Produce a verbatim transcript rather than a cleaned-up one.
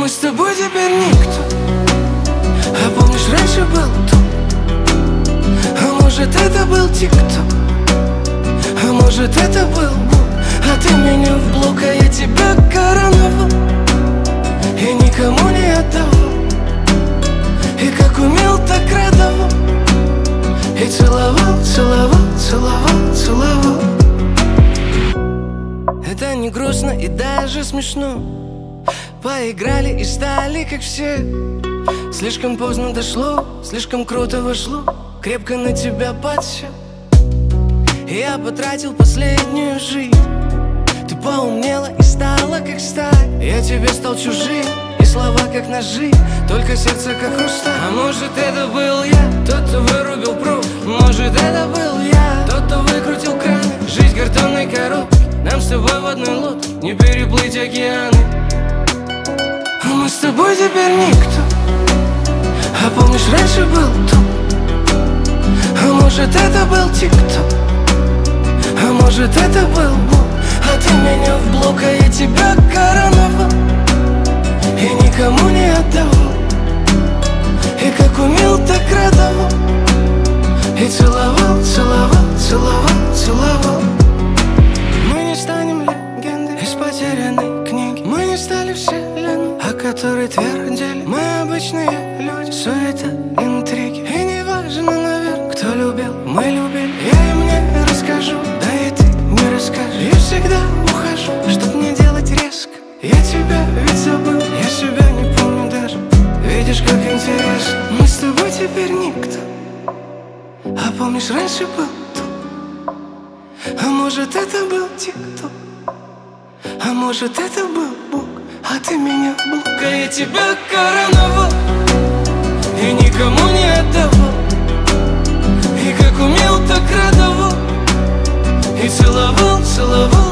мы с тобой теперь никто. А помнишь, раньше был тут? А может, это был тик-ток? А может, это был Бог? А ты меня в блок, а я тебя короновал и никому не отдавал. И как умел, так радовал. И целовал, целовал, целовал, целовал. Это не грустно и даже смешно. Поиграли и стали как все. Слишком поздно дошло, слишком круто вошло. Крепко на тебя подсел. Я потратил последнюю жизнь. Ты поумнела и стала как сталь. Я тебе стал чужим, и слова как ножи, только сердце как хрусталь. А может, это был я, тот, кто вырубил провод. Может, это был я, тот, кто выкрутил краны. Жизнь картонной коробки, нам с тобой в одной лодке не переплыть океаны. А мы с тобой теперь никто. А помнишь, раньше был тут? А может, это был тик-ток? А может, это был Бог? А ты меня в блок, а я тебя короновал и никому не отдавал. И как умел, так радовал. И целовал, целовал, целовал, целовал. Мы не станем легендой из потерянной книги. Мы не стали вселенной, о которой твердили. Мы обычные люди, суета, интриги. И не важно, наверное, кто любил, мы любили. Я им не расскажу, да и ты не расскажешь. Я всегда ухожу, чтоб не делать резко. Я тебя ведь забыл, я себя не помню даже. Видишь, как интересно. Мы с тобой теперь никто. А помнишь, раньше был тут? А может, это был тик-ток? А может, это был Бог? А ты меня в блок, а я тебя короновал и никому не отдавал. И как умел, так радовал. И целовал, целовал.